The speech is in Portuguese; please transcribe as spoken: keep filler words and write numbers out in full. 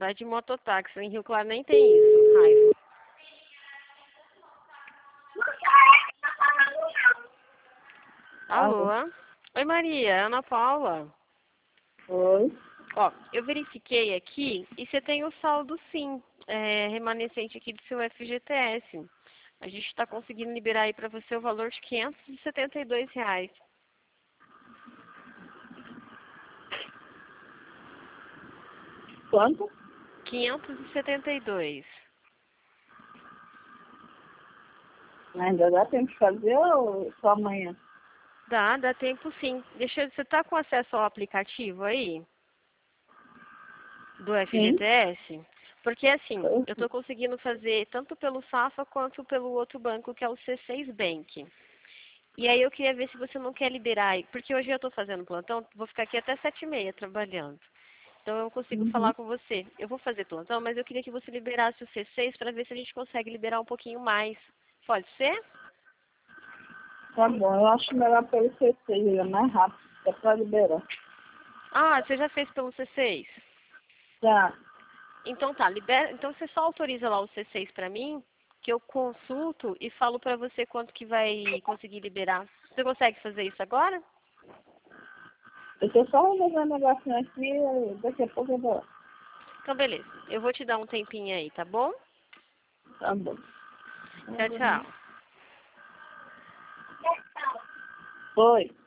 Vai de mototáxi. Em Rio Claro nem tem isso, raiva. Alô? Alô? Oi, Maria. Ana Paula. Oi. Ó, eu verifiquei aqui e você tem o saldo sim, é, remanescente aqui do seu F G T S. A gente está conseguindo liberar aí para você o valor de quinhentos e setenta e dois reais. Quanto? quinhentos e setenta e dois. Ainda dá tempo de fazer ou só amanhã? Dá, dá tempo sim. Deixa eu, você tá com acesso ao aplicativo aí? Do Sim. F G T S? Porque assim, Eu- eu tô conseguindo fazer tanto pelo Safa quanto pelo outro banco que é o C seis Bank. E aí eu queria ver se você não quer liberar aí, porque hoje eu tô fazendo plantão, vou ficar aqui até sete e meia trabalhando. Então eu consigo Uhum. falar com você. Eu vou fazer plantão, mas eu queria que você liberasse o C seis para ver se a gente consegue liberar um pouquinho mais. Pode ser? Tá bom, eu acho melhor pelo C C, ele é mais rápido, é pra liberar. Ah, você já fez pelo C seis? Já. Então tá, libera, então você só autoriza lá o C seis para mim, que eu consulto e falo para você quanto que vai conseguir liberar. Você consegue fazer isso agora? Eu tô só resolvendo um negocinho aqui e daqui a pouco eu vou lá. Então beleza. Eu vou te dar um tempinho aí, tá bom? Tá bom. Tchau, tchau. Oi.